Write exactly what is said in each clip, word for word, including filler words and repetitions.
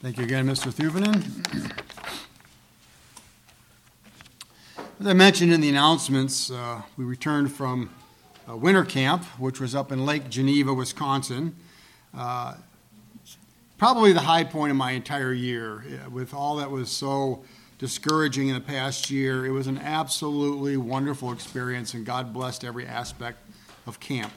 Thank you again, Mister Thuvanen. As I mentioned in the announcements, uh, we returned from a winter camp, which was up in Lake Geneva, Wisconsin. Uh, probably the high point of my entire year. With all that was so discouraging in the past year, it was an absolutely wonderful experience, and God blessed every aspect of camp.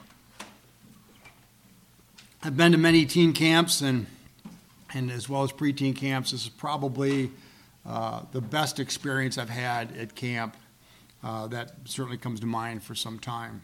I've been to many teen camps and and as well as preteen camps. This is probably uh, the best experience I've had at camp. Uh, that certainly comes to mind for some time.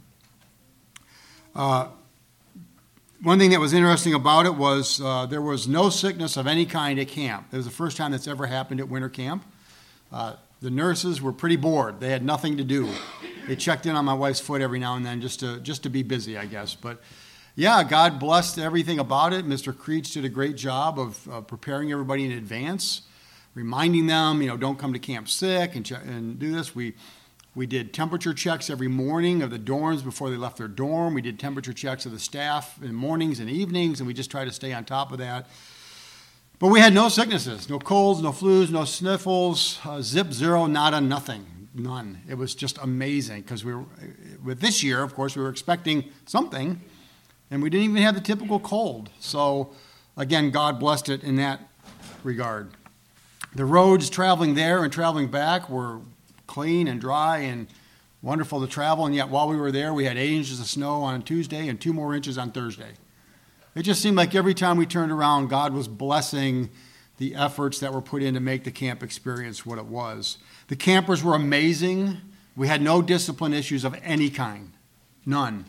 Uh, one thing that was interesting about it was uh, there was no sickness of any kind at camp. It was the first time that's ever happened at winter camp. Uh, the nurses were pretty bored. They had nothing to do. They checked in on my wife's foot every now and then just to just to be busy, I guess. But yeah, God blessed everything about it. Mister Creech did a great job of uh, preparing everybody in advance, reminding them, you know, don't come to camp sick and, ch- and do this. We we did temperature checks every morning of the dorms before they left their dorm. We did temperature checks of the staff in mornings and evenings, and we just tried to stay on top of that. But we had no sicknesses, no colds, no flus, no sniffles, uh, zip, zero, nada, nothing, none. It was just amazing because we were, with this year, of course, we were expecting something. And we didn't even have the typical cold. So, again, God blessed it in that regard. The roads traveling there and traveling back were clean and dry and wonderful to travel. And yet, while we were there, we had eight inches of snow on Tuesday and two more inches on Thursday. It just seemed like every time we turned around, God was blessing the efforts that were put in to make the camp experience what it was. The campers were amazing. We had no discipline issues of any kind. None.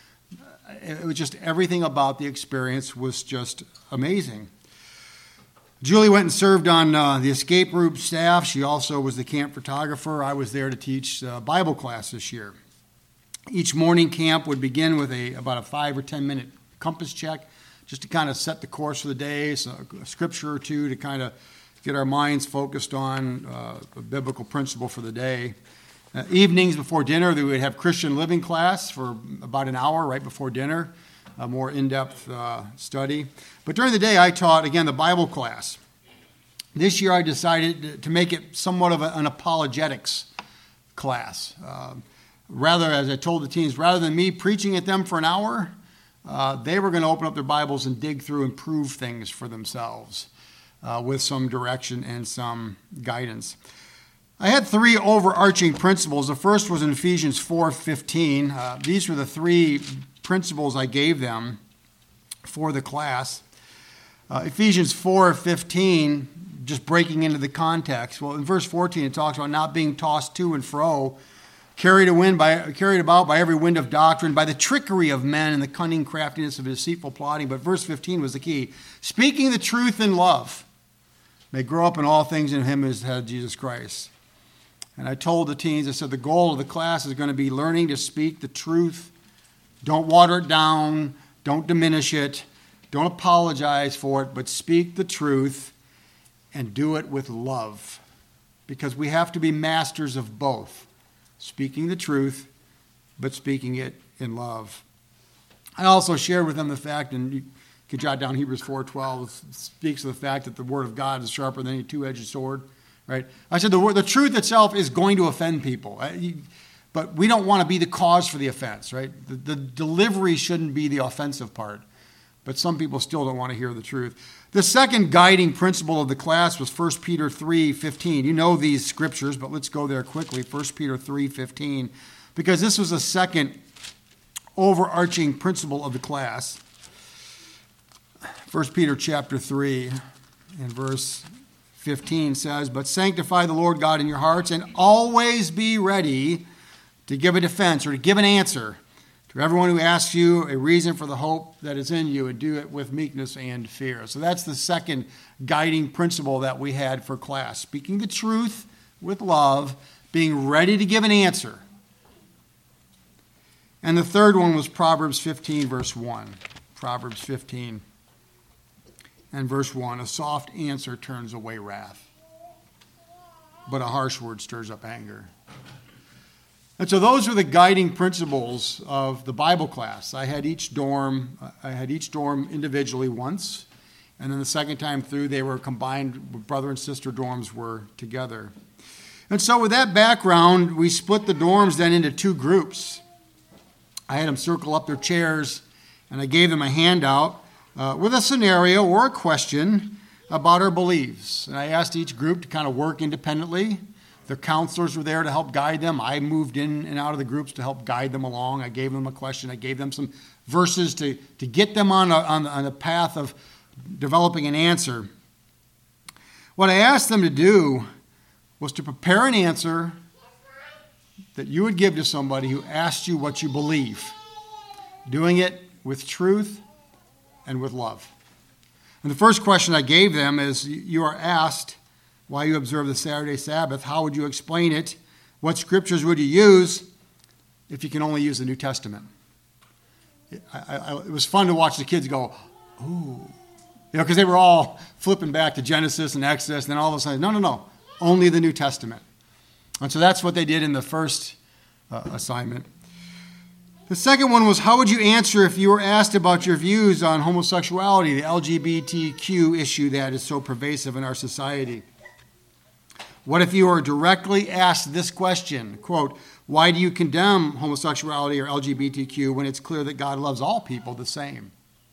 It was just everything about the experience was just amazing. Julie went and served on uh, the escape room staff. She also was the camp photographer. I was there to teach uh, Bible class this year. Each morning camp would begin with a about a five or ten minute compass check just to kind of set the course for the day, so a scripture or two to kind of get our minds focused on uh, a biblical principle for the day. Uh, evenings before dinner, we would have Christian living class for about an hour right before dinner, a more in-depth uh, study. But during the day, I taught, again, the Bible class. This year, I decided to make it somewhat of a, an apologetics class. Uh, rather, as I told the teens, rather than me preaching at them for an hour, uh, they were going to open up their Bibles and dig through and prove things for themselves uh, with some direction and some guidance. I had three overarching principles. The first was in Ephesians four fifteen. Uh, these were the three principles I gave them for the class. Uh, Ephesians four fifteen, just breaking into the context. Well, in verse fourteen, it talks about not being tossed to and fro, carried, a wind by, carried about by every wind of doctrine, by the trickery of men and the cunning craftiness of deceitful plotting. But verse fifteen was the key. Speaking the truth in love, may grow up in all things in him as head Jesus Christ. And I told the teens, I said, the goal of the class is going to be learning to speak the truth. Don't water it down. Don't diminish it. Don't apologize for it, but speak the truth and do it with love. Because we have to be masters of both. Speaking the truth, but speaking it in love. I also shared with them the fact, and you can jot down Hebrews four twelve, speaks of the fact that the word of God is sharper than any two-edged sword. Right? I said the, the truth itself is going to offend people, but we don't want to be the cause for the offense, right? The, the delivery shouldn't be the offensive part, but some people still don't want to hear the truth. The second guiding principle of the class was First Peter three fifteen. You know these scriptures, but let's go there quickly. First Peter three fifteen, because this was the second overarching principle of the class. First Peter chapter three and verse fifteen says, but sanctify the Lord God in your hearts and always be ready to give a defense or to give an answer to everyone who asks you a reason for the hope that is in you, and do it with meekness and fear. So that's the second guiding principle that we had for class. Speaking the truth with love, being ready to give an answer. And the third one was Proverbs fifteen, verse one. Proverbs fifteen. And verse one, a soft answer turns away wrath, but a harsh word stirs up anger. And so those were the guiding principles of the Bible class. I had each dorm, I had each dorm individually once, And then the second time through, they were combined, brother and sister dorms were together. And so with that background, we split the dorms then into two groups. I had them circle up their chairs, and I gave them a handout uh, with a scenario or a question about our beliefs. And I asked each group to kind of work independently. The counselors were there to help guide them. I moved in and out of the groups to help guide them along. I gave them a question. I gave them some verses to, to get them on a, on, on a path of developing an answer. What I asked them to do was to prepare an answer that you would give to somebody who asked you what you believe, doing it with truth and with love. And the first question I gave them is, you are asked why you observe the Saturday Sabbath. How would you explain it? What scriptures would you use if you can only use the New Testament? I, I, it was fun to watch the kids go, ooh. You know, because they were all flipping back to Genesis and Exodus, and then all of a sudden, no, no, no, only the New Testament. And so that's what they did in the first uh, assignment. The second one was, how would you answer if you were asked about your views on homosexuality, the L G B T Q issue that is so pervasive in our society? What if you were directly asked this question, quote, why do you condemn homosexuality or L G B T Q when it's clear that God loves all people the same?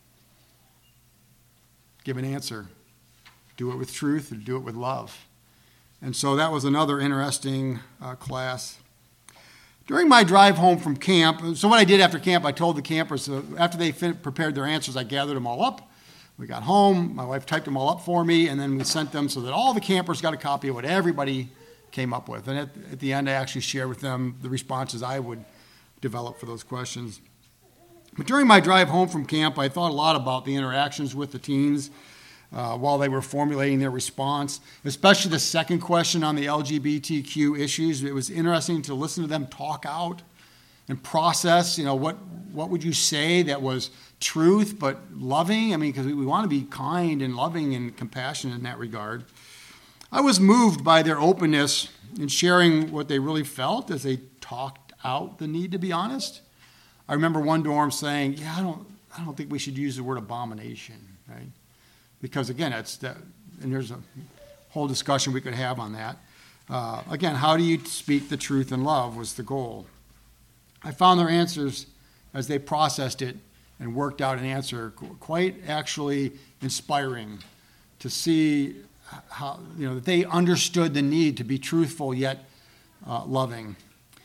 Give an answer. Do it with truth or do it with love. And so that was another interesting uh, class. During my drive home from camp, so what I did after camp, I told the campers, uh, after they fin- prepared their answers, I gathered them all up. We got home, my wife typed them all up for me, and then we sent them so that all the campers got a copy of what everybody came up with. And at, at the end, I actually shared with them the responses I would develop for those questions. But during my drive home from camp, I thought a lot about the interactions with the teens uh, while they were formulating their response, especially the second question on the L G B T Q issues. It was interesting to listen to them talk out and process, you know, what, what would you say that was truth but loving? I mean, because we, we want to be kind and loving and compassionate in that regard. I was moved by their openness in sharing what they really felt as they talked out the need to be honest. I remember one dorm saying, yeah, I don't I don't think we should use the word abomination, right? Because again, it's that, and there's a whole discussion we could have on that. Uh, again, how do you speak the truth in love was the goal. I found their answers as they processed it and worked out an answer quite actually inspiring to see how, you know, that they understood the need to be truthful yet uh, loving.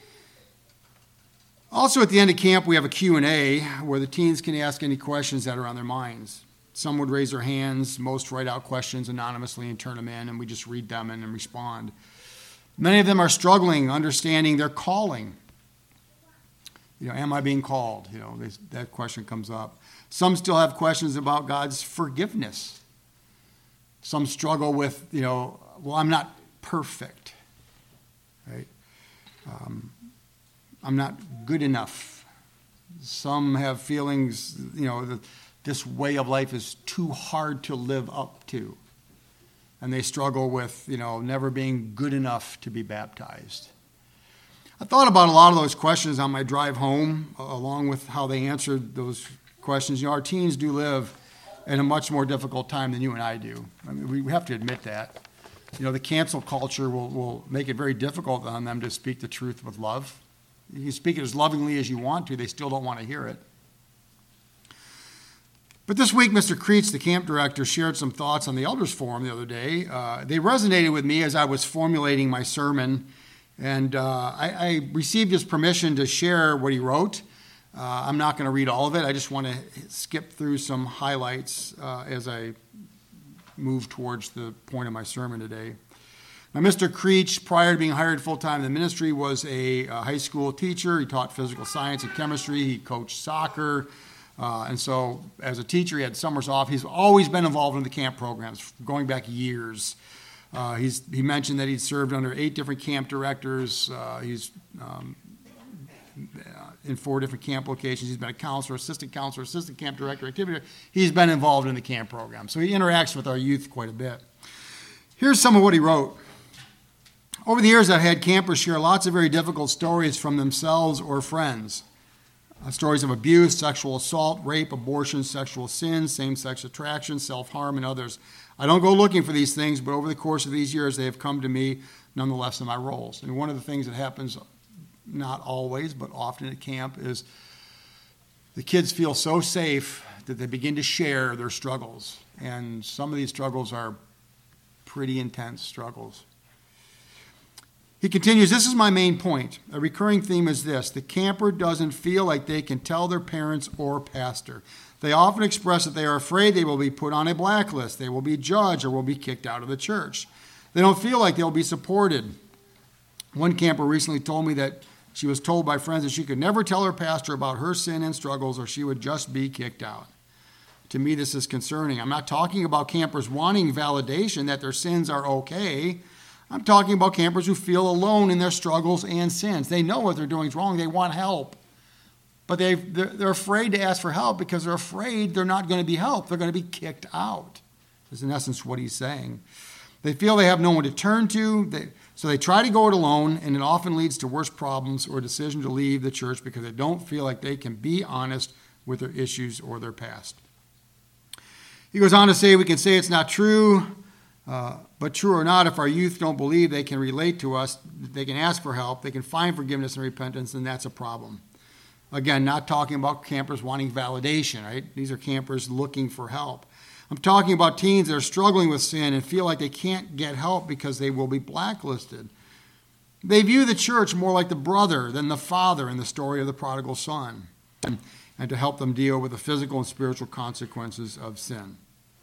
Also, at the end of camp, we have a Q and A where the teens can ask any questions that are on their minds. Some would raise their hands, most write out questions anonymously and turn them in, and we just read them and then respond. Many of them are struggling, understanding their calling. You know, am I being called? You know, they, that question comes up. Some still have questions about God's forgiveness. Some struggle with, you know, well, I'm not perfect, right? Um, I'm not good enough. Some have feelings, you know, that this way of life is too hard to live up to. And they struggle with, you know, never being good enough to be baptized. I thought about a lot of those questions on my drive home, along with how they answered those questions. You know, our teens do live in a much more difficult time than you and I do. I mean, we have to admit that. You know, the cancel culture will, will make it very difficult on them to speak the truth with love. You can speak it as lovingly as you want to, they still don't want to hear it. But this week, Mister Creech, the camp director, shared some thoughts on the Elders Forum the other day. Uh, they resonated with me as I was formulating my sermon, and uh, I, I received his permission to share what he wrote. Uh, I'm not going to read all of it. I just want to skip through some highlights uh, as I move towards the point of my sermon today. Now, Mister Creech, prior to being hired full-time in the ministry, was a, a high school teacher. He taught physical science and chemistry. He coached soccer. Uh, and so as a teacher, he had summers off. He's always been involved in the camp programs, going back years. Uh, he's, he mentioned that he'd served under eight different camp directors. Uh, he's um, in four different camp locations. He's been a counselor, assistant counselor, assistant camp director, activity director. He's been involved in the camp program. So he interacts with our youth quite a bit. Here's some of what he wrote. Over the years, I've had campers share lots of very difficult stories from themselves or friends. Uh, stories of abuse, sexual assault, rape, abortion, sexual sin, same-sex attraction, self-harm, and others. I don't go looking for these things, but over the course of these years, they have come to me nonetheless in my roles. And one of the things that happens, not always, but often at camp, is the kids feel so safe that they begin to share their struggles. And some of these struggles are pretty intense struggles. He continues, this is my main point. A recurring theme is this. The camper doesn't feel like they can tell their parents or pastor. They often express that they are afraid they will be put on a blacklist, they will be judged, or will be kicked out of the church. They don't feel like they'll be supported. One camper recently told me that she was told by friends that she could never tell her pastor about her sin and struggles, or she would just be kicked out. To me, this is concerning. I'm not talking about campers wanting validation that their sins are okay. I'm talking about campers who feel alone in their struggles and sins. They know what they're doing is wrong. They want help. But they they're, they're afraid to ask for help because they're afraid they're not going to be helped. They're going to be kicked out. That's in essence what he's saying. They feel they have no one to turn to, they, so they try to go it alone, and it often leads to worse problems or a decision to leave the church because they don't feel like they can be honest with their issues or their past. He goes on to say, we can say it's not true, uh, but true or not, if our youth don't believe they can relate to us, they can ask for help, they can find forgiveness and repentance, then that's a problem. Again, not talking about campers wanting validation, right? These are campers looking for help. I'm talking about teens that are struggling with sin and feel like they can't get help because they will be blacklisted. They view the church more like the brother than the father in the story of the prodigal son, and, and to help them deal with the physical and spiritual consequences of sin.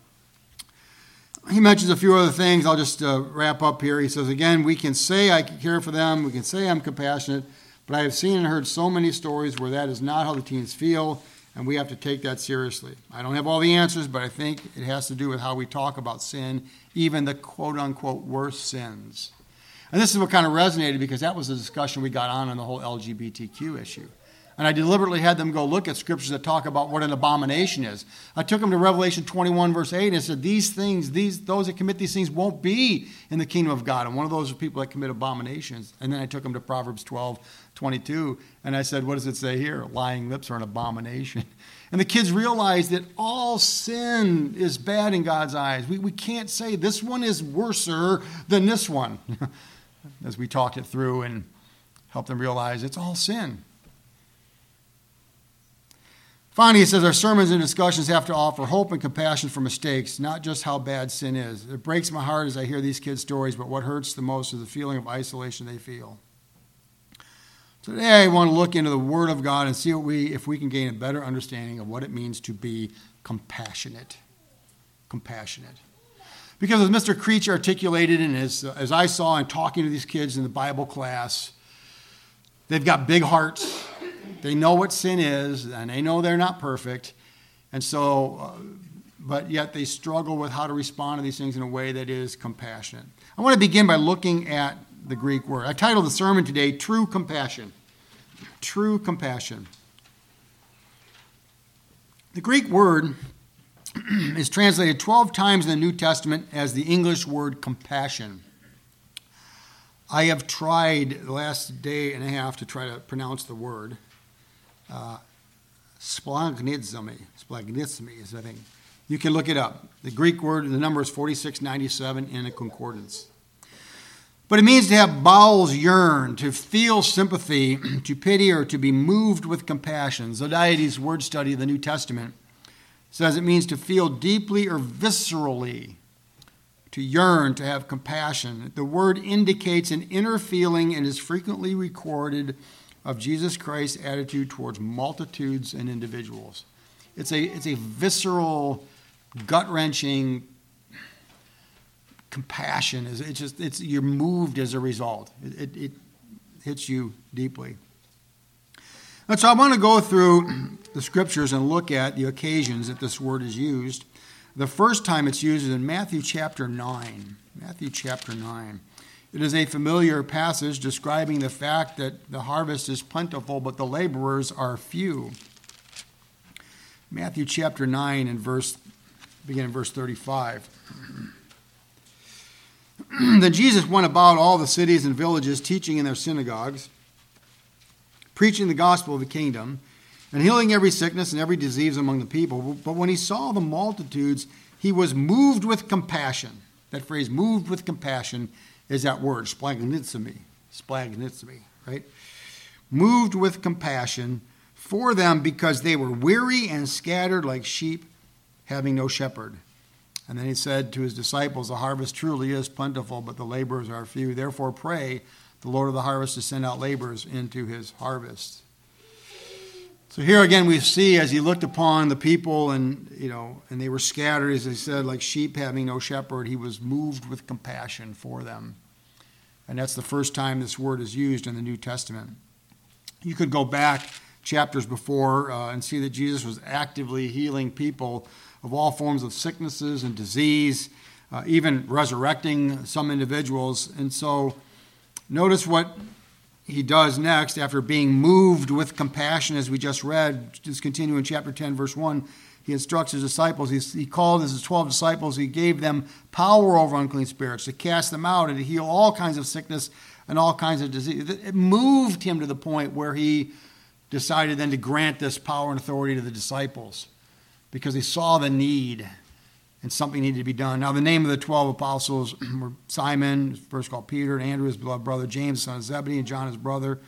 He mentions a few other things. I'll just uh, wrap up here. He says, again, we can say I care for them. We can say I'm compassionate, but I have seen and heard so many stories where that is not how the teens feel, and we have to take that seriously. I don't have all the answers, but I think it has to do with how we talk about sin, even the quote-unquote worst sins. And this is what kind of resonated because that was the discussion we got on on the whole L G B T Q issue. And I deliberately had them go look at scriptures that talk about what an abomination is. I took them to Revelation twenty-one, verse eight, and I said, these things, these those that commit these things won't be in the kingdom of God. And one of those are people that commit abominations. And then I took them to Proverbs twelve, twenty-two, and I said, what does it say here? Lying lips are an abomination. And the kids realized that all sin is bad in God's eyes. We, we can't say this one is worser than this one. As we talked it through and helped them realize it's all sin. Finally, he says our sermons and discussions have to offer hope and compassion for mistakes, not just how bad sin is. It breaks my heart as I hear these kids' stories, but what hurts the most is the feeling of isolation they feel. Today, I want to look into the Word of God and see what we, if we can gain a better understanding of what it means to be compassionate. Compassionate. Because as Mister Creech articulated, and as, as I saw in talking to these kids in the Bible class, they've got big hearts. They know what sin is, and they know they're not perfect. And so, uh, but yet they struggle with how to respond to these things in a way that is compassionate. I want to begin by looking at the Greek word. I titled the sermon today, True Compassion. True compassion. The Greek word is translated twelve times in the New Testament as the English word compassion. I have tried the last day and a half to try to pronounce the word. Uh, splanchnizmi. Splanchnizmi is, I think. You can look it up. The Greek word, the number is forty-six ninety-seven in a concordance. But it means to have bowels yearn, to feel sympathy, to pity, or to be moved with compassion. Zodhiates' word study of the New Testament says it means to feel deeply or viscerally, to yearn, to have compassion. The word indicates an inner feeling and is frequently recorded of Jesus Christ's attitude towards multitudes and individuals. It's a, it's a visceral, gut-wrenching compassion. It's just, it's, you're moved as a result. It, it, it hits you deeply. And so I want to go through the scriptures and look at the occasions that this word is used. The first time it's used is in Matthew chapter nine. Matthew chapter nine. It is a familiar passage describing the fact that the harvest is plentiful, but the laborers are few. Matthew chapter nine and verse, begin in verse thirty-five. Then Jesus went about all the cities and villages, teaching in their synagogues, preaching the gospel of the kingdom, and healing every sickness and every disease among the people. But when he saw the multitudes, he was moved with compassion. That phrase, moved with compassion, is that word, splagnitsimi, splagnitsimi, right? Moved with compassion for them because they were weary and scattered like sheep having no shepherd. And then he said to his disciples, the harvest truly is plentiful, but the laborers are few. Therefore pray the Lord of the harvest to send out laborers into his harvest. So here again we see as he looked upon the people and, you know, and they were scattered, as I said, like sheep having no shepherd, he was moved with compassion for them. And that's the first time this word is used in the New Testament. You could go back chapters before uh, and see that Jesus was actively healing people of all forms of sicknesses and disease, uh, even resurrecting some individuals. And so notice what he does next after being moved with compassion, as we just read. Just continue in chapter ten, verse one. He instructs his disciples. He, he called his twelve disciples. He gave them power over unclean spirits to cast them out and to heal all kinds of sickness and all kinds of disease. It moved him to the point where he decided then to grant this power and authority to the disciples because he saw the need and something needed to be done. Now, the name of the twelve apostles were Simon, first called Peter, and Andrew, his beloved brother, James, son of Zebedee, and John, his brother.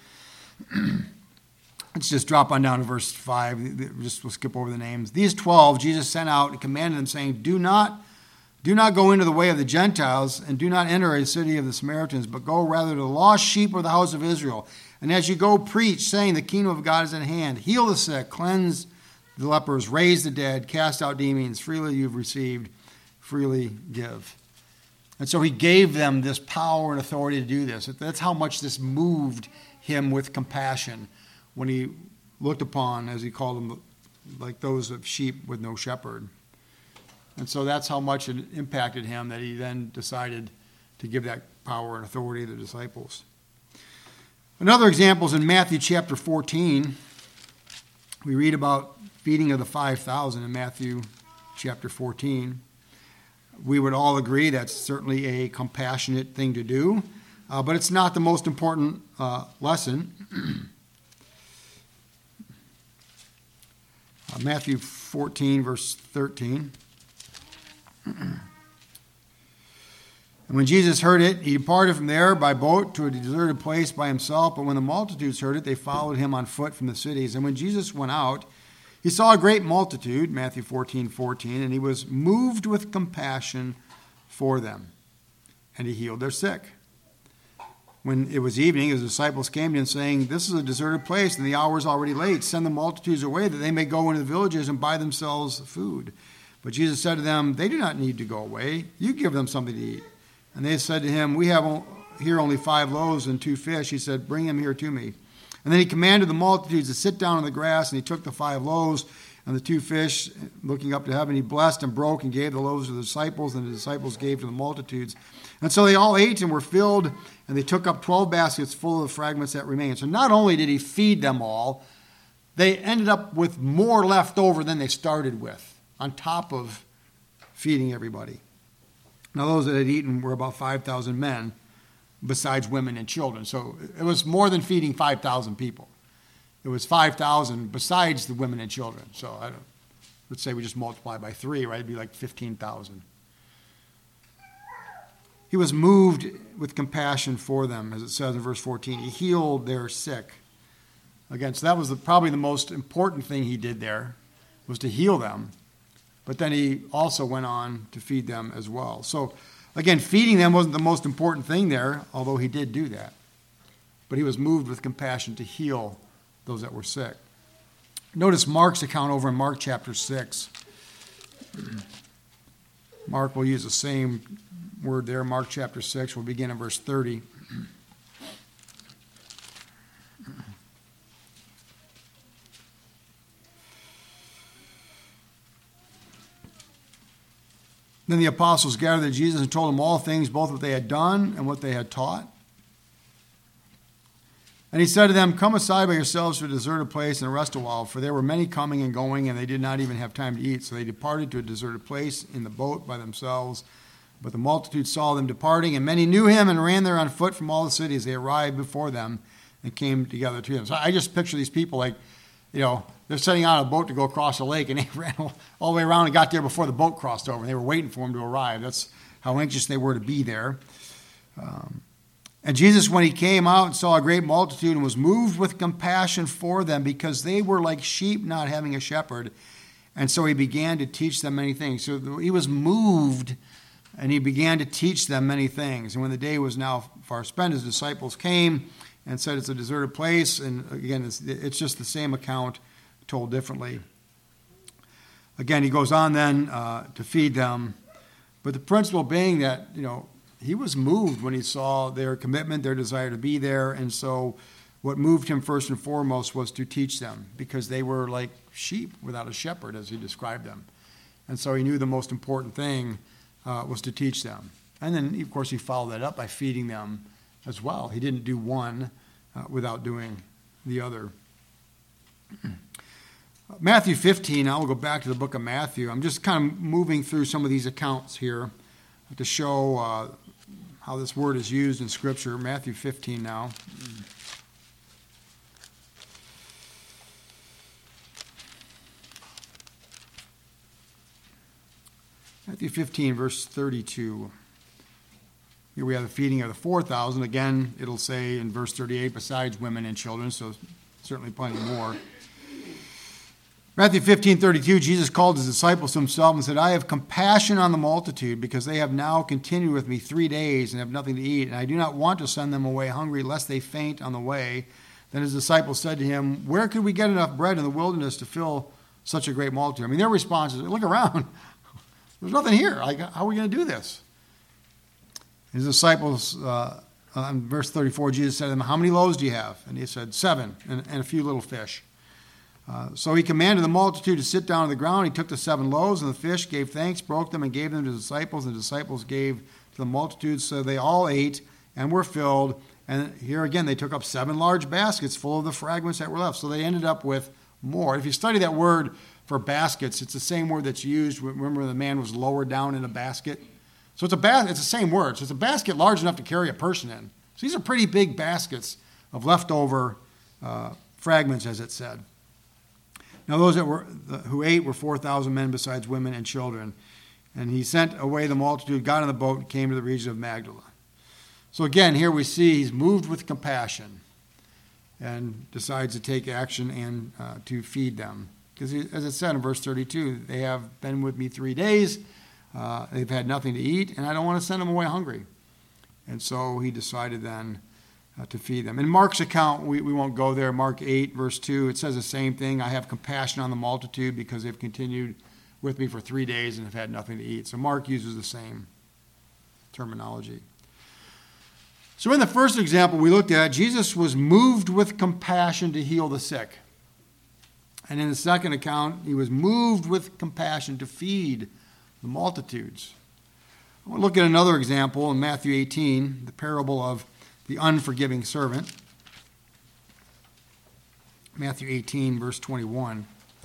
Let's just drop on down to verse five. Just we'll skip over the names. These twelve Jesus sent out and commanded them, saying, Do not, do not go into the way of the Gentiles, and do not enter a city of the Samaritans, but go rather to the lost sheep of the house of Israel. And as you go, preach, saying, The kingdom of God is at hand. Heal the sick, cleanse the lepers, raise the dead, cast out demons. Freely you've received, freely give. And so he gave them this power and authority to do this. That's how much this moved him with compassion when he looked upon, as he called them, like those of sheep with no shepherd. And so that's how much it impacted him that he then decided to give that power and authority to the disciples. Another example is in Matthew chapter fourteen. We read about feeding of the five thousand in Matthew chapter fourteen. We would all agree that's certainly a compassionate thing to do, uh, but it's not the most important uh, lesson. uh, Matthew fourteen, verse thirteen. And when Jesus heard it, he departed from there by boat to a deserted place by himself. But when the multitudes heard it, they followed him on foot from the cities. And when Jesus went out, he saw a great multitude, Matthew fourteen, fourteen, and he was moved with compassion for them. And he healed their sick. When it was evening, his disciples came to him saying, This is a deserted place, and the hour is already late. Send the multitudes away that they may go into the villages and buy themselves food. But Jesus said to them, They do not need to go away. You give them something to eat. And they said to him, We have here only five loaves and two fish. He said, Bring them here to me. And then he commanded the multitudes to sit down on the grass, and he took the five loaves and the two fish, looking up to heaven, he blessed and broke and gave the loaves to the disciples, and the disciples gave to the multitudes. And so they all ate and were filled, and they took up twelve baskets full of the fragments that remained. So not only did he feed them all, they ended up with more left over than they started with, on top of feeding everybody. Now, those that had eaten were about five thousand men, besides women and children. So it was more than feeding five thousand people. It was five thousand besides the women and children. So I don't, let's say we just multiply by three, right? It'd be like fifteen thousand. He was moved with compassion for them, as it says in verse fourteen. He healed their sick. Again, so that was the, probably the most important thing he did there, was to heal them. But then he also went on to feed them as well. So, again, feeding them wasn't the most important thing there, although he did do that. But he was moved with compassion to heal those that were sick. Notice Mark's account over in Mark chapter six. Mark will use the same word there. Mark chapter six. We'll begin in verse thirty. Then the apostles gathered to Jesus and told him all things, both what they had done and what they had taught. And he said to them, Come aside by yourselves to a deserted place and rest a while, for there were many coming and going, and they did not even have time to eat. So they departed to a deserted place in the boat by themselves. But the multitude saw them departing, and many knew him and ran there on foot from all the cities. They arrived before them and came together to him. So I just picture these people like you know, they're setting out a boat to go across the lake, and they ran all, all the way around and got there before the boat crossed over. And they were waiting for him to arrive. That's how anxious they were to be there. Um, and Jesus, when he came out and saw a great multitude and was moved with compassion for them because they were like sheep not having a shepherd, and so he began to teach them many things. So he was moved, and he began to teach them many things. And when the day was now far spent, his disciples came and said it's a deserted place. And again, it's, it's just the same account told differently. Again, he goes on then uh, to feed them. But the principle being that, you know, he was moved when he saw their commitment, their desire to be there. And so what moved him first and foremost was to teach them, because they were like sheep without a shepherd, as he described them. And so he knew the most important thing uh, was to teach them. And then, of course, he followed that up by feeding them as well. He didn't do one uh, without doing the other. Matthew fifteen, I will go back to the book of Matthew. I'm just kind of moving through some of these accounts here to show uh, how this word is used in Scripture. Matthew fifteen now. Matthew fifteen, verse thirty-two. Here we have the feeding of the four thousand. Again, it'll say in verse thirty-eight, besides women and children, so certainly plenty more. Matthew fifteen, thirty-two, Jesus called his disciples to himself and said, I have compassion on the multitude, because they have now continued with me three days and have nothing to eat, and I do not want to send them away hungry, lest they faint on the way. Then his disciples said to him, where could we get enough bread in the wilderness to fill such a great multitude? I mean, their response is, look around. There's nothing here. Like, how are we going to do this? His disciples, uh, in verse thirty-four, Jesus said to them, how many loaves do you have? And he said, seven, and, and a few little fish. Uh, so he commanded the multitude to sit down on the ground. He took the seven loaves and the fish, gave thanks, broke them, and gave them to the disciples. And the disciples gave to the multitude. So they all ate and were filled. And here again, they took up seven large baskets full of the fragments that were left. So they ended up with more. If you study that word for baskets, it's the same word that's used. Remember, the man was lowered down in a basket. So it's a bas- It's the same word. So it's a basket large enough to carry a person in. So these are pretty big baskets of leftover uh, fragments, as it said. Now those that were who ate were four thousand men, besides women and children. And he sent away the multitude, got on the boat, and came to the region of Magdala. So again, here we see he's moved with compassion and decides to take action and uh, to feed them. Because as it said in verse thirty-two, they have been with me three days, uh, they've had nothing to eat, and I don't want to send them away hungry. And so he decided then uh, to feed them. In Mark's account, we, we won't go there, Mark eight, verse two, it says the same thing. I have compassion on the multitude because they've continued with me for three days and have had nothing to eat. So Mark uses the same terminology. So in the first example we looked at, Jesus was moved with compassion to heal the sick. And in the second account, he was moved with compassion to feed the multitudes. I want to look at another example in Matthew eighteen, the parable of the unforgiving servant. Matthew eighteen, verse twenty-one.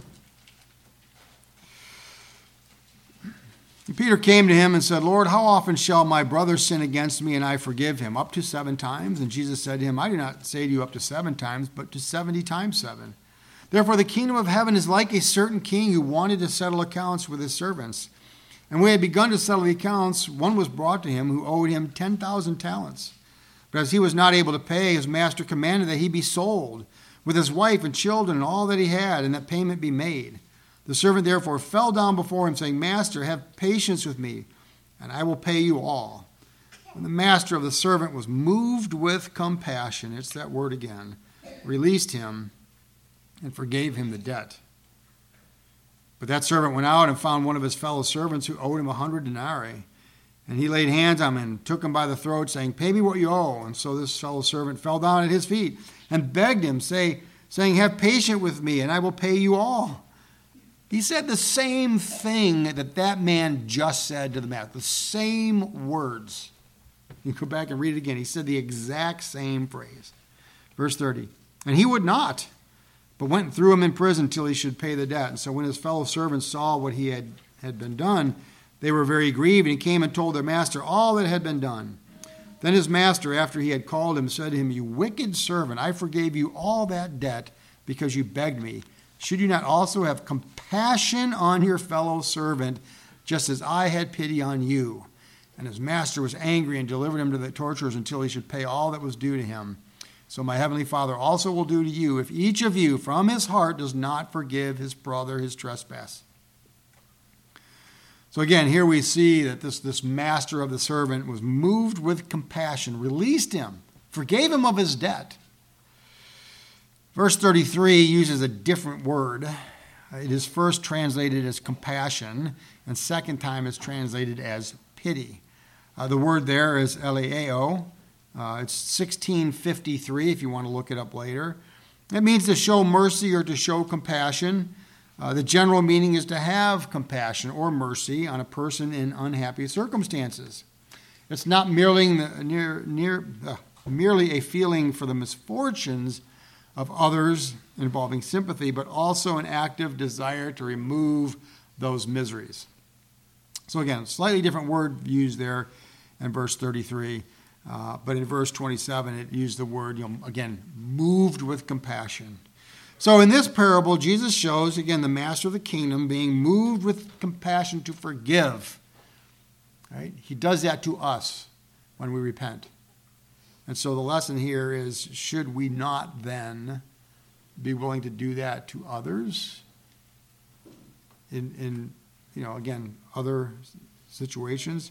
And Peter came to him and said, Lord, how often shall my brother sin against me and I forgive him? Up to seven times? And Jesus said to him, I do not say to you up to seven times, but to seventy times seven. Therefore the kingdom of heaven is like a certain king who wanted to settle accounts with his servants. And when he had begun to settle the accounts, one was brought to him who owed him ten thousand talents. But as he was not able to pay, his master commanded that he be sold, with his wife and children and all that he had, and that payment be made. The servant therefore fell down before him, saying, Master, have patience with me, and I will pay you all. When the master of the servant was moved with compassion, it's that word again, released him and forgave him the debt. But that servant went out and found one of his fellow servants who owed him a hundred denarii. And he laid hands on him and took him by the throat, saying, Pay me what you owe. And so this fellow servant fell down at his feet and begged him, say, saying, Have patience with me, and I will pay you all. He said the same thing that that man just said to the master, the same words. You go back and read it again. He said the exact same phrase. Verse thirty. And he would not, but went and threw him in prison till he should pay the debt. And so when his fellow servants saw what he had, had been done, they were very grieved, and he came and told their master all that had been done. Then his master, after he had called him, said to him, You wicked servant, I forgave you all that debt because you begged me. should you not also have compassion on your fellow servant, just as I had pity on you?" And his master was angry and delivered him to the torturers until he should pay all that was due to him. So my heavenly Father also will do to you if each of you from his heart does not forgive his brother his trespass. So again, here we see that this, this master of the servant was moved with compassion, released him, forgave him of his debt. Verse thirty-three uses a different word. It is first translated as compassion, and second time it's translated as pity. Uh, the word there is eleeo. Uh, it's sixteen fifty-three if you want to look it up later. It means to show mercy or to show compassion. Uh, the general meaning is to have compassion or mercy on a person in unhappy circumstances. It's not merely, the, near, near, uh, merely a feeling for the misfortunes of others involving sympathy, but also an active desire to remove those miseries. So again, slightly different word used there in verse thirty-three. Uh, but in verse twenty-seven, it used the word, you know, again, moved with compassion. So in this parable, Jesus shows, again, the master of the kingdom being moved with compassion to forgive. Right? He does that to us when we repent. And so the lesson here is, should we not then be willing to do that to others in, in you know, again, other situations?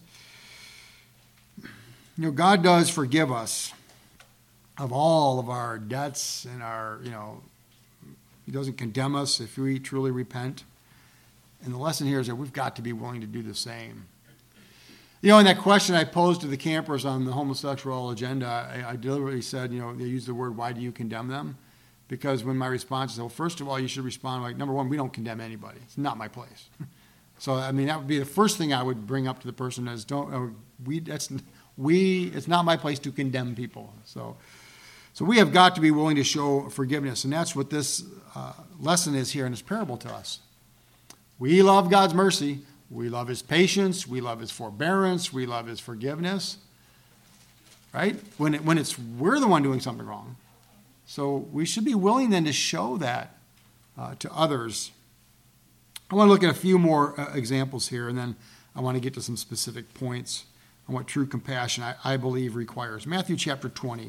You know, God does forgive us of all of our debts and our, you know, He doesn't condemn us if we truly repent. And the lesson here is that we've got to be willing to do the same. You know, in that question I posed to the campers on the homosexual agenda, I, I deliberately said, you know, they used the word, "Why do you condemn them?" Because when my response is, well, first of all, you should respond like, number one, we don't condemn anybody. It's not my place. So, I mean, that would be the first thing I would bring up to the person is, don't, uh, we, that's, we, it's not my place to condemn people. So, so we have got to be willing to show forgiveness. And that's what this uh, lesson is here in this parable to us. We love God's mercy. We love his patience. We love his forbearance. We love his forgiveness. Right? When, it, when it's, we're the one doing something wrong. So we should be willing then to show that uh, to others. I want to look at a few more uh, examples here, and then I want to get to some specific points on what true compassion I, I believe requires. Matthew chapter twenty.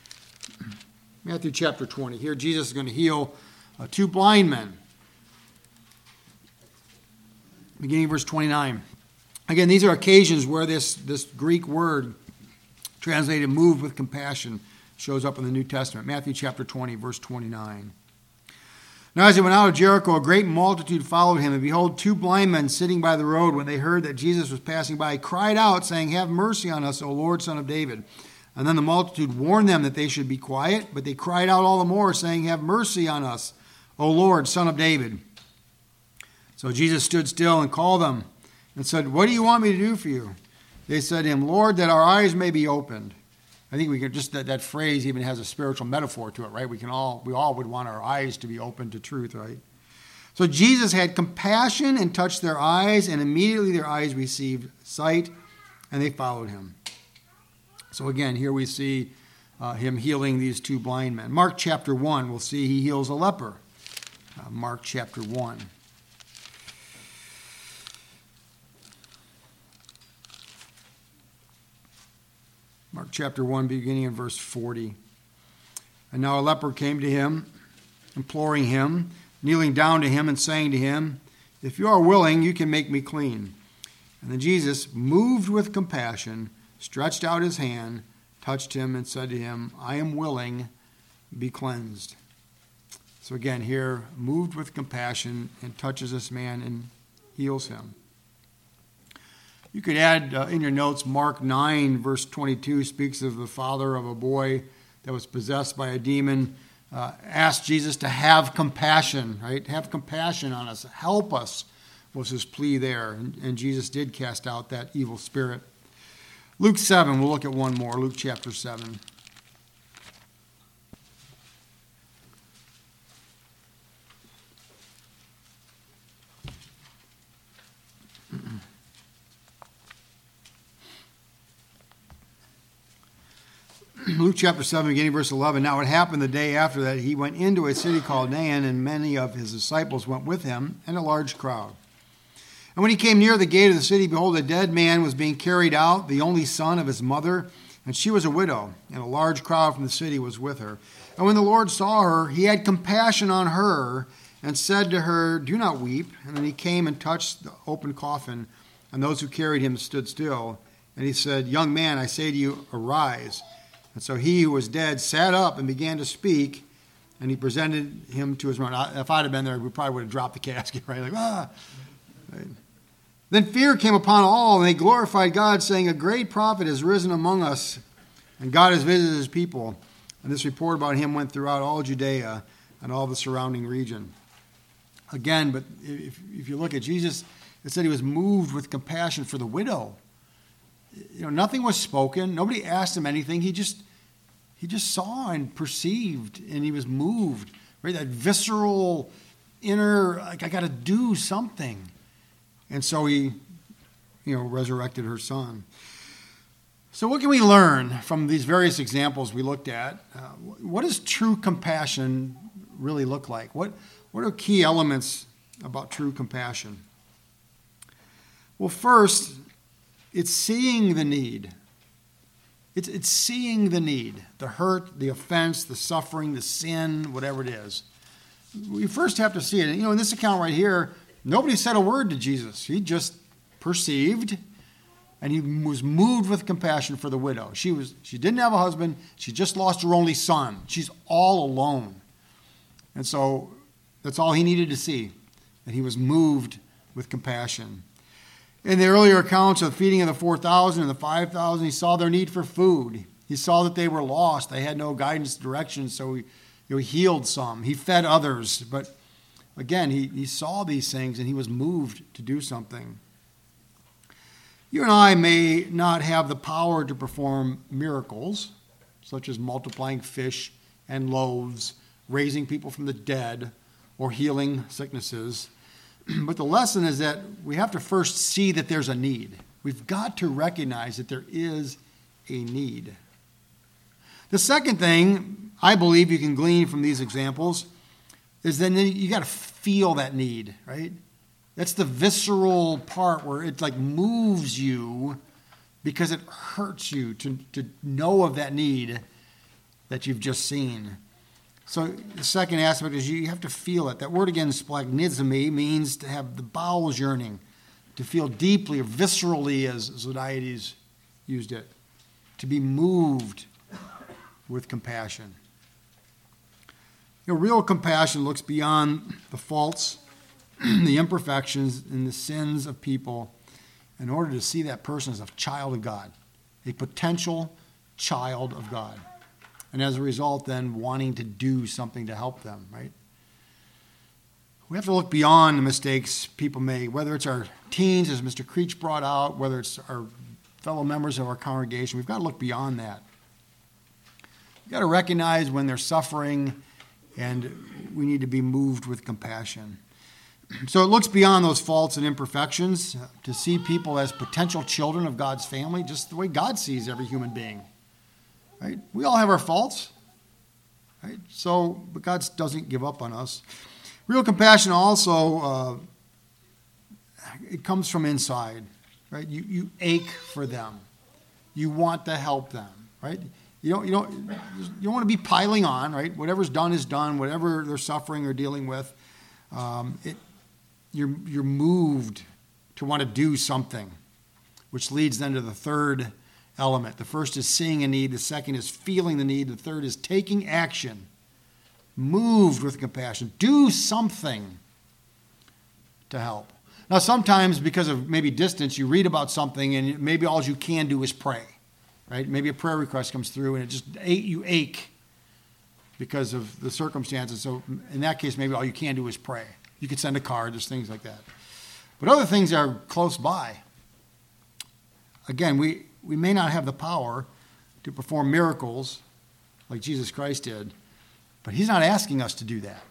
Matthew chapter twenty. Here Jesus is going to heal uh, two blind men. Beginning of verse twenty-nine. Again, these are occasions where this, this Greek word translated "moved with compassion" shows up in the New Testament. Matthew chapter twenty, verse twenty-nine. Now as he went out of Jericho, a great multitude followed him, and behold, two blind men sitting by the road, when they heard that Jesus was passing by, cried out, saying, "Have mercy on us, O Lord, Son of David." And then the multitude warned them that they should be quiet, but they cried out all the more, saying, "Have mercy on us, O Lord, Son of David." So Jesus stood still and called them and said, "What do you want me to do for you?" They said to him, "Lord, that our eyes may be opened." I think we can just, that, that phrase even has a spiritual metaphor to it, right? We can all, we all would want our eyes to be open to truth, right? So Jesus had compassion and touched their eyes, and immediately their eyes received sight, and they followed him. So again, here we see uh, him healing these two blind men. Mark chapter one, we'll see he heals a leper. Uh, Mark chapter one. Mark chapter one, beginning in verse forty. And now a leper came to him, imploring him, kneeling down to him and saying to him, "If you are willing, you can make me clean." And then Jesus, moved with compassion, stretched out his hand, touched him, and said to him, "I am willing, be cleansed." So again, here, moved with compassion, and touches this man and heals him. You could add uh, in your notes, Mark nine, verse twenty-two, speaks of the father of a boy that was possessed by a demon, uh, asked Jesus to have compassion, right? Have compassion on us. Help us, was his plea there. And, and Jesus did cast out that evil spirit. Luke seven, we'll look at one more. Luke chapter seven. Luke chapter seven, beginning verse eleven. Now it happened the day after that he went into a city called Nain, and many of his disciples went with him, and a large crowd. And when he came near the gate of the city, behold, a dead man was being carried out, the only son of his mother, and she was a widow, and a large crowd from the city was with her. And when the Lord saw her, he had compassion on her, and said to her, do not weep. And then he came and touched the open coffin, and those who carried him stood still. And he said, young man, I say to you, arise. And so he who was dead sat up and began to speak, and he presented him to his mother. If I'd have been there, we probably would have dropped the casket, right? Like, ah. Right. Then fear came upon all, and they glorified God, saying, a great prophet has risen among us, and God has visited his people. And this report about him went throughout all Judea and all the surrounding region. Again, but if, if you look at Jesus, it said he was moved with compassion for the widow. You know, nothing was spoken. Nobody asked him anything. He just he just saw and perceived, and he was moved. Right, that visceral inner, like, I got to do something. And so he, you know, resurrected her son. So what can we learn from these various examples we looked at? Uh, what does true compassion really look like? What What are key elements about true compassion? Well, first, it's seeing the need. It's, it's seeing the need, the hurt, the offense, the suffering, the sin, whatever it is. We first have to see it. You know, in this account right here, nobody said a word to Jesus. He just perceived, and he was moved with compassion for the widow. She was she didn't have a husband. She just lost her only son. She's all alone. And so that's all he needed to see, that he was moved with compassion. In the earlier accounts of the feeding of the four thousand and the five thousand, he saw their need for food. He saw that they were lost. They had no guidance, direction, so he, you know, he healed some. He fed others. But again, he, he saw these things, and he was moved to do something. You and I may not have the power to perform miracles, such as multiplying fish and loaves, raising people from the dead, or healing sicknesses. But the lesson is that we have to first see that there's a need. We've got to recognize that there is a need. The second thing I believe you can glean from these examples is then you got to feel that need, right? That's the visceral part where it like moves you because it hurts you to, to know of that need that you've just seen. So the second aspect is you have to feel it. That word again, splanchnizomai, means to have the bowels yearning, to feel deeply or viscerally, as Zodhiates used it, to be moved with compassion. You know, real compassion looks beyond the faults, the imperfections, and the sins of people in order to see that person as a child of God, a potential child of God. And as a result, then, wanting to do something to help them, right? We have to look beyond the mistakes people make, whether it's our teens, as Mister Creech brought out, whether it's our fellow members of our congregation. We've got to look beyond that. We've got to recognize when they're suffering, and we need to be moved with compassion. So it looks beyond those faults and imperfections to see people as potential children of God's family, just the way God sees every human being. Right? We all have our faults, right? So, but God doesn't give up on us. Real compassion also, uh, it comes from inside, right? You you ache for them, you want to help them, right? You don't you don't you don't want to be piling on, right? Whatever's done is done. Whatever they're suffering or dealing with, um, it you're you're moved to want to do something, which leads then to the third element. The first is seeing a need. The second is feeling the need. The third is taking action. Moved with compassion. Do something to help. Now, sometimes because of maybe distance, you read about something and maybe all you can do is pray, right? Maybe a prayer request comes through and it just, you ache because of the circumstances. So in that case, maybe all you can do is pray. You could send a card, there's things like that. But other things are close by. Again, we We may not have the power to perform miracles like Jesus Christ did, but he's not asking us to do that.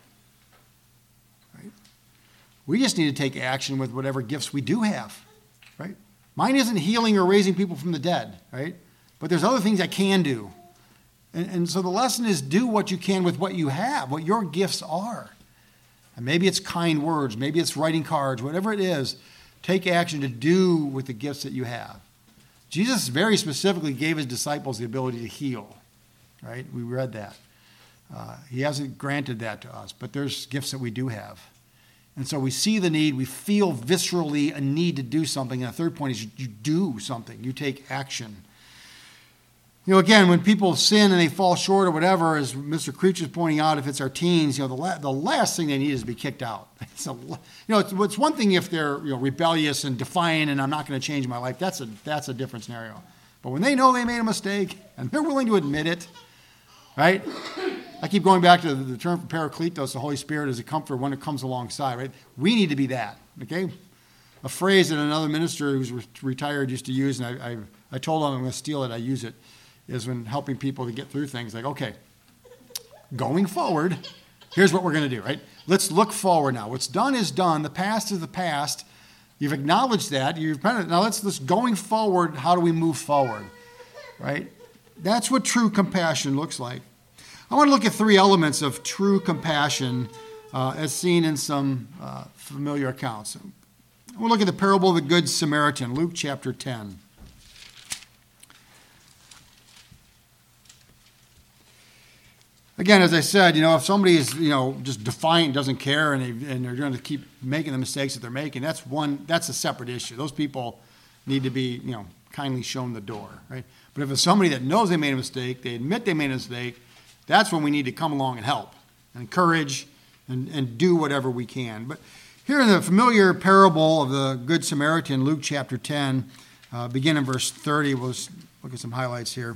Right? We just need to take action with whatever gifts we do have. Right? Mine isn't healing or raising people from the dead, right? But there's other things I can do. And, and so the lesson is do what you can with what you have, what your gifts are. And maybe it's kind words, maybe it's writing cards, whatever it is, take action to do with the gifts that you have. Jesus very specifically gave his disciples the ability to heal, right? We read that. Uh, he hasn't granted that to us, but there's gifts that we do have. And so we see the need, we feel viscerally a need to do something. And the third point is you do something, you take action. You know, again, when people sin and they fall short or whatever, as Mister Creech is pointing out, if it's our teens, you know, the, la- the last thing they need is to be kicked out. It's a, you know, it's, it's one thing if they're, you know, rebellious and defiant and I'm not going to change my life. That's a that's a different scenario. But when they know they made a mistake and they're willing to admit it, right? I keep going back to the, the term for Parakletos, the Holy Spirit as a comforter when it comes alongside, right? We need to be that, okay? A phrase that another minister who's re- retired used to use, and I, I, I told him I'm going to steal it, I use it, is when helping people to get through things, like, okay, going forward, here's what we're going to do, right? Let's look forward now. What's done is done. The past is the past. You've acknowledged that. You've now let's, let's going forward, how do we move forward, right? That's what true compassion looks like. I want to look at three elements of true compassion uh, as seen in some uh, familiar accounts. We'll look at the parable of the Good Samaritan, Luke chapter ten. Again, as I said, you know, if somebody is, you know, just defiant, doesn't care, and, they, and they're going to keep making the mistakes that they're making, that's one, that's a separate issue. Those people need to be, you know, kindly shown the door, right? But if it's somebody that knows they made a mistake, they admit they made a mistake, that's when we need to come along and help, and encourage, and, and do whatever we can. But here in the familiar parable of the Good Samaritan, Luke chapter ten, uh, begin in verse thirty, we'll just look at some highlights here.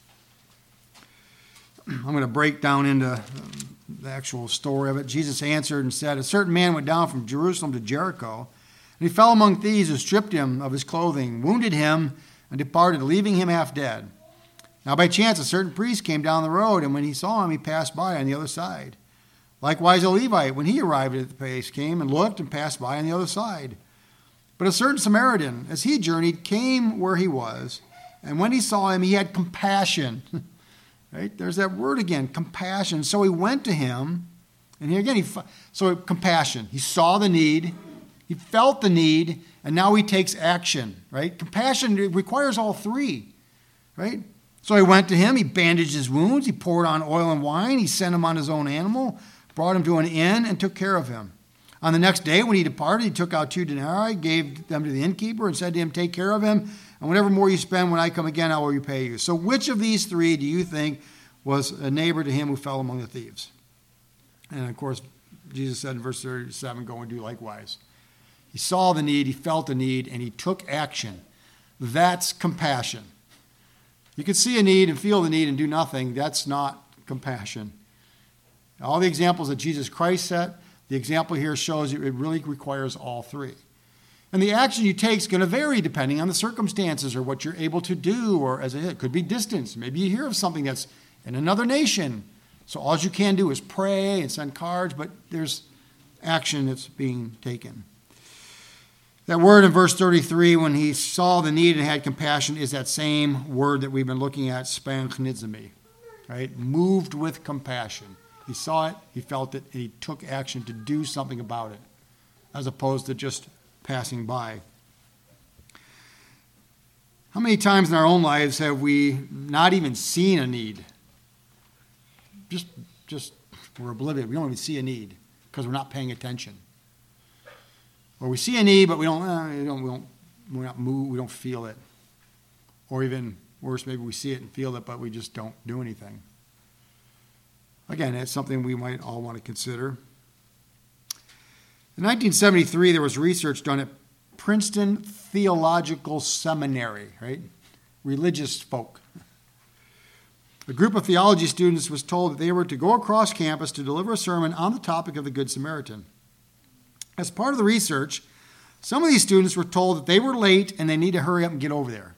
I'm going to break down into um, the actual story of it. Jesus answered and said, a certain man went down from Jerusalem to Jericho, and he fell among thieves who stripped him of his clothing, wounded him, and departed, leaving him half dead. Now by chance a certain priest came down the road, and when he saw him, he passed by on the other side. Likewise a Levite, when he arrived at the place, came and looked and passed by on the other side. But a certain Samaritan, as he journeyed, came where he was, and when he saw him, he had compassion. Right? There's that word again, compassion. So he went to him, and here again, he so compassion. He saw the need, he felt the need, and now he takes action. Right? Compassion requires all three. Right? So he went to him, he bandaged his wounds, he poured on oil and wine, he sent him on his own animal, brought him to an inn, and took care of him. On the next day, when he departed, he took out two denarii, gave them to the innkeeper, and said to him, take care of him, and whatever more you spend, when I come again, I will repay you. So which of these three do you think was a neighbor to him who fell among the thieves? And of course, Jesus said in verse thirty-seven, go and do likewise. He saw the need, he felt the need, and he took action. That's compassion. You could see a need and feel the need and do nothing. That's not compassion. All the examples that Jesus Christ set, the example here shows it really requires all three. And the action you take is going to vary depending on the circumstances or what you're able to do, or as I said, it could be distance. Maybe you hear of something that's in another nation. So all you can do is pray and send cards, but there's action that's being taken. That word in verse thirty-three, when he saw the need and had compassion, is that same word that we've been looking at, splanchnidzomai, right? Moved with compassion. He saw it, he felt it, and he took action to do something about it, as opposed to just passing by. How many times in our own lives have we not even seen a need? Just, just we're oblivious. We don't even see a need because we're not paying attention. Or we see a need, but we don't, eh, we don't, we don't, we're not move, we don't feel it. Or even worse, maybe we see it and feel it, but we just don't do anything. Again, that's something we might all want to consider. In nineteen seventy-three, there was research done at Princeton Theological Seminary, right? Religious folk. A group of theology students was told that they were to go across campus to deliver a sermon on the topic of the Good Samaritan. As part of the research, some of these students were told that they were late and they need to hurry up and get over there.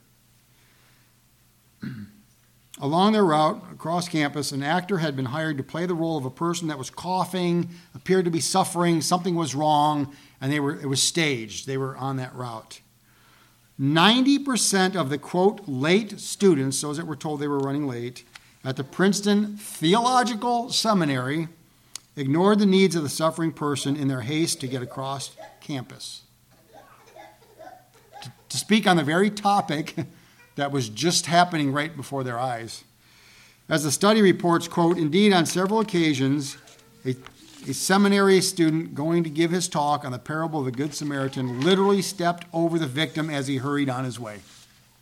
Along their route across campus, an actor had been hired to play the role of a person that was coughing, appeared to be suffering, something was wrong, and they were it was staged. They were on that route. ninety percent of the, quote, late students, those that were told they were running late, at the Princeton Theological Seminary ignored the needs of the suffering person in their haste to get across campus. To, to speak on the very topic that was just happening right before their eyes. As the study reports, quote, indeed, on several occasions, a, a seminary student going to give his talk on the parable of the Good Samaritan literally stepped over the victim as he hurried on his way.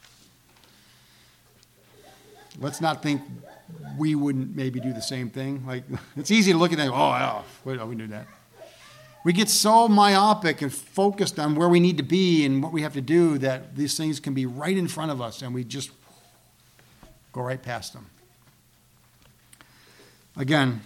Let's not think we wouldn't maybe do the same thing. Like, it's easy to look at that and go, oh, yeah, we don't do that. We get so myopic and focused on where we need to be and what we have to do that these things can be right in front of us and we just go right past them. Again,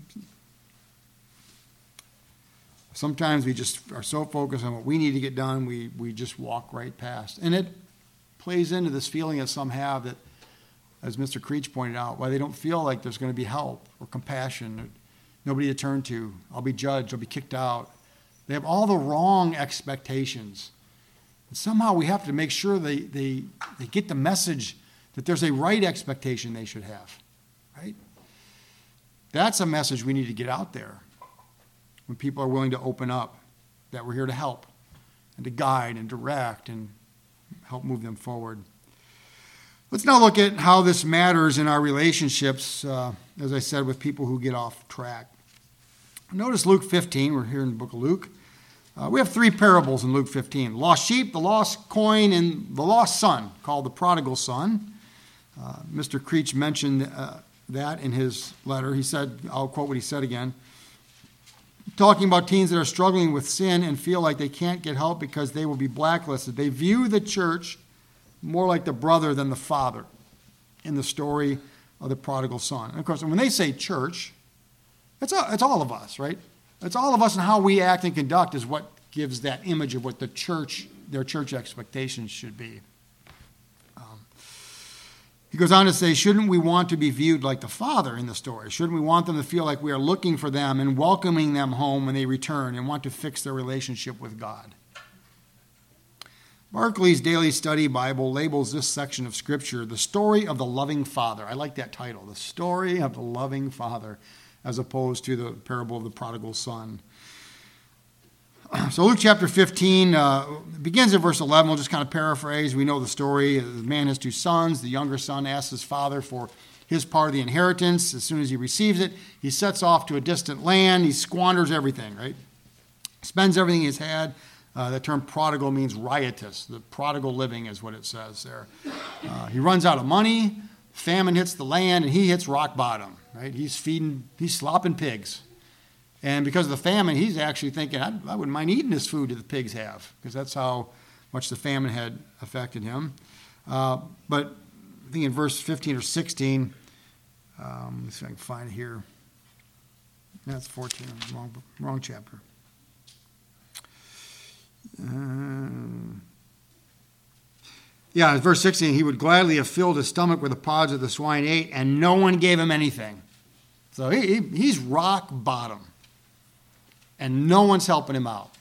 sometimes we just are so focused on what we need to get done, we, we just walk right past. And it plays into this feeling that some have that, as Mister Creech pointed out, why they don't feel like there's going to be help or compassion, or nobody to turn to. I'll be judged, I'll be kicked out. They have all the wrong expectations. And somehow we have to make sure they, they, they get the message that there's a right expectation they should have, right? That's a message we need to get out there when people are willing to open up, that we're here to help and to guide and direct and help move them forward. Let's now look at how this matters in our relationships, uh, as I said, with people who get off track. Notice Luke fifteen. We're here in the book of Luke. Uh, we have three parables in Luke fifteen. The lost sheep, the lost coin, and the lost son, called the prodigal son. Uh, Mister Creech mentioned uh, that in his letter. He said, I'll quote what he said again, talking about teens that are struggling with sin and feel like they can't get help because they will be blacklisted. They view the church more like the brother than the father in the story of the prodigal son. And of course, when they say church, it's all, it's all of us, right? It's all of us, and how we act and conduct is what gives that image of what the church, their church expectations should be. Um, he goes on to say, shouldn't we want to be viewed like the father in the story? Shouldn't we want them to feel like we are looking for them and welcoming them home when they return and want to fix their relationship with God? Barclay's Daily Study Bible labels this section of Scripture the story of the loving father. I like that title, the story of the loving father, as opposed to the parable of the prodigal son. So Luke chapter fifteen uh, begins at verse eleven. We'll just kind of paraphrase. We know the story. The man has two sons. The younger son asks his father for his part of the inheritance. As soon as he receives it, he sets off to a distant land. He squanders everything, right? Spends everything he's had. Uh, the term prodigal means riotous. The prodigal living is what it says there. Uh, he runs out of money. Famine hits the land, and he hits rock bottom, right? He's feeding, he's slopping pigs. And because of the famine, he's actually thinking, I, I wouldn't mind eating this food that the pigs have, because that's how much the famine had affected him. Uh, but I think in verse fifteen or sixteen, um, let's see if I can find it here. That's fourteen, wrong, wrong chapter. Uh, yeah, in verse sixteen, he would gladly have filled his stomach with the pods that the swine ate, and no one gave him anything. So he, he, he's rock bottom, and no one's helping him out.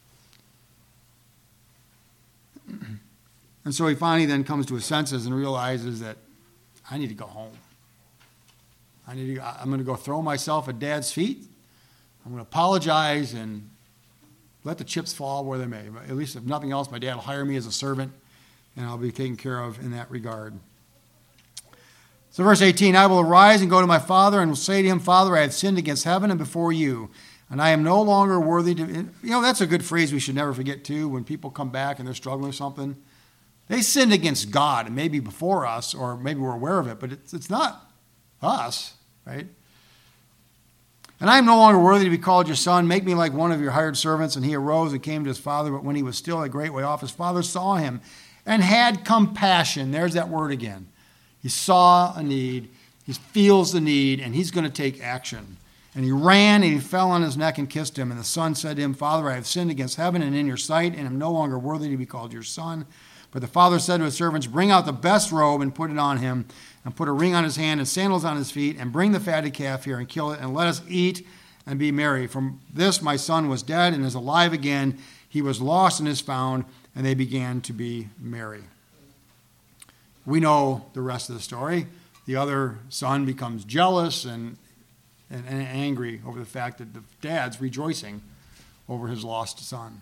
And so he finally then comes to his senses and realizes that I need to go home. I need to. I'm going to go throw myself at Dad's feet. I'm going to apologize and let the chips fall where they may. At least if nothing else, my dad will hire me as a servant, and I'll be taken care of in that regard. So verse eighteen, I will arise and go to my father and will say to him, Father, I have sinned against heaven and before you, and I am no longer worthy to... You know, that's a good phrase we should never forget, too, when people come back and they're struggling with something. They sinned against God, and maybe before us, or maybe we're aware of it, but it's, it's not us, right? And I am no longer worthy to be called your son. Make me like one of your hired servants. And he arose and came to his father. But when he was still a great way off, his father saw him and had compassion. There's that word again. He saw a need. He feels the need, and he's going to take action. And he ran and he fell on his neck and kissed him. And the son said to him, Father, I have sinned against heaven and in your sight, and am no longer worthy to be called your son. But the father said to his servants, bring out the best robe and put it on him, and put a ring on his hand and sandals on his feet, and bring the fatted calf here and kill it, and let us eat and be merry. From this my son was dead and is alive again. He was lost and is found, and they began to be merry. We know the rest of the story. the other son becomes jealous and, and, and angry over the fact that the dad's rejoicing over his lost son.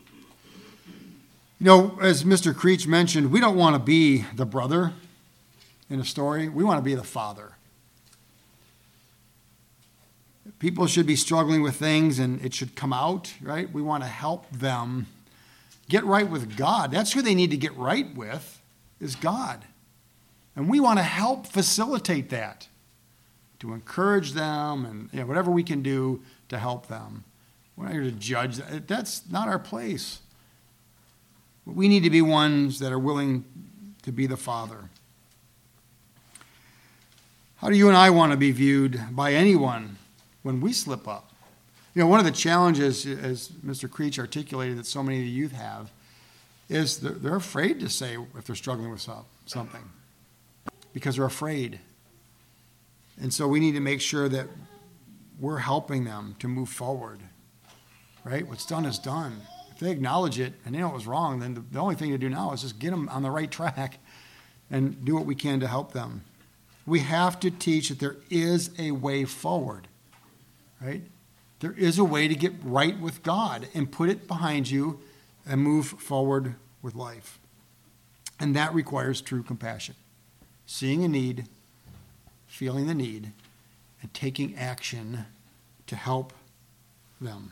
You know, as Mister Creech mentioned, we don't want to be the brother in a story. We want to be the father. People should be struggling with things and it should come out, right? We want to help them get right with God. That's who they need to get right with, is God. And we want to help facilitate that, to encourage them and you know, whatever we can do to help them. We're not here to judge. That's not our place. We need to be ones that are willing to be the father. How do you and I want to be viewed by anyone when we slip up? You know, one of the challenges, as Mister Creech articulated, that so many of the youth have, is they're, they're afraid to say if they're struggling with something because they're afraid. And so we need to make sure that we're helping them to move forward, right? What's done is done. If they acknowledge it and they know it was wrong, then the, the only thing to do now is just get them on the right track and do what we can to help them. We have to teach that there is a way forward, right? There is a way to get right with God and put it behind you and move forward with life. And that requires true compassion. Seeing a need, feeling the need, and taking action to help them.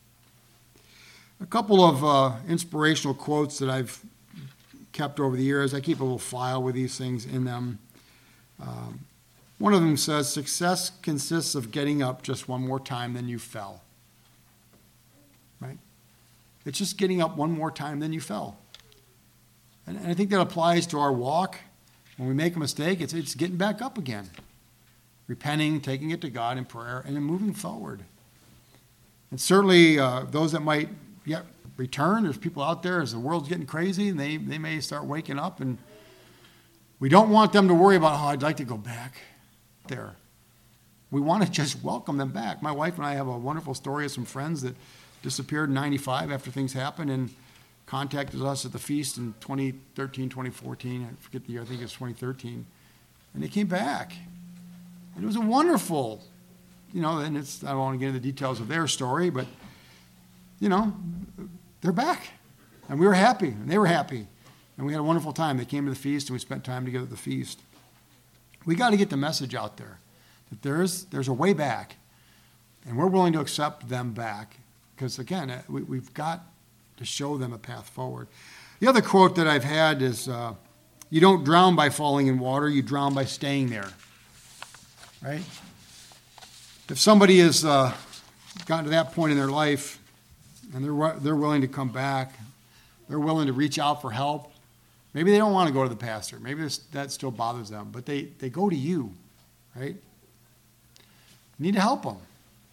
A couple of uh, inspirational quotes that I've kept over the years. I keep a little file with these things in them. Um, one of them says, success consists of getting up just one more time than you fell. Right? It's just getting up one more time than you fell. And, and I think that applies to our walk. When we make a mistake, it's, it's getting back up again. Repenting, taking it to God in prayer, and then moving forward. And certainly uh, those that might yet return, there's people out there as the world's getting crazy, and they, they may start waking up, and we don't want them to worry about, oh, I'd like to go back there. We want to just welcome them back. My wife and I have a wonderful story of some friends that disappeared in ninety-five after things happened and contacted us at the feast in twenty thirteen, twenty fourteen. I forget the year, I think it was twenty thirteen. And they came back. And it was a wonderful, you know, and it's, I don't want to get into the details of their story, but, you know, they're back. And we were happy, and they were happy. And we had a wonderful time. They came to the feast, and we spent time together at the feast. We got to get the message out there that there's there's a way back, and we're willing to accept them back because, again, we, we've got to show them a path forward. The other quote that I've had is, uh, you don't drown by falling in water, you drown by staying there, right? If somebody has uh, gotten to that point in their life and they're they're willing to come back, they're willing to reach out for help, maybe they don't want to go to the pastor. Maybe this, that still bothers them. But they, they go to you, right? You need to help them.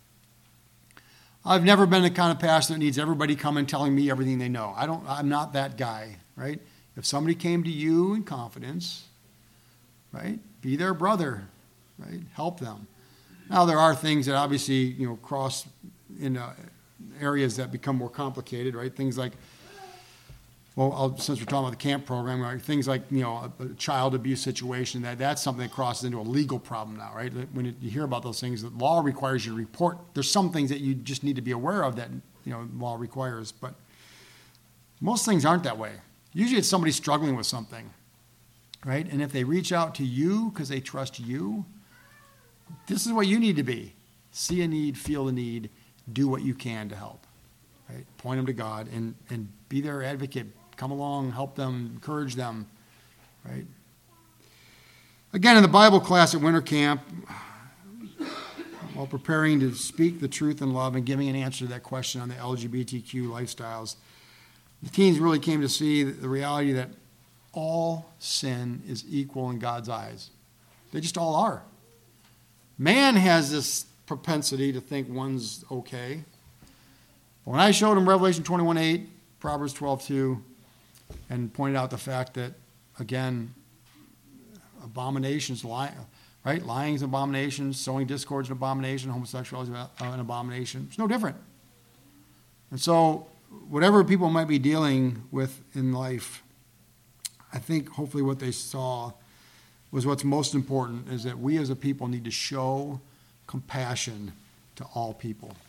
I've never been the kind of pastor that needs everybody coming telling me everything they know. I don't, I'm not that guy, right? If somebody came to you in confidence, right, be their brother, right? Help them. Now, there are things that obviously, you know, cross in uh, areas that become more complicated, right? Things like, well, I'll, since we're talking about the camp program, right, things like, you know, a, a child abuse situation, that that's something that crosses into a legal problem now, right? When it, you hear about those things, the law requires you to report. There's some things that you just need to be aware of that, you know, law requires, but most things aren't that way. Usually it's somebody struggling with something, right? And if they reach out to you because they trust you, this is what you need to be. See a need, feel a need, do what you can to help, right? Point them to God and, and be their advocate. Come along, help them, encourage them, right? Again, in the Bible class at winter camp, while preparing to speak the truth in love and giving an answer to that question on the L G B T Q lifestyles, the teens really came to see the reality that all sin is equal in God's eyes. They just all are. Man has this propensity to think one's okay. But when I showed him Revelation twenty-one eight, Proverbs twelve two, and pointed out the fact that, again, abominations, lie, right? Lying is an abomination, sowing discord is an abomination, homosexuality is an abomination. It's no different. And so, whatever people might be dealing with in life, I think hopefully what they saw was what's most important, is that we as a people need to show compassion to all people.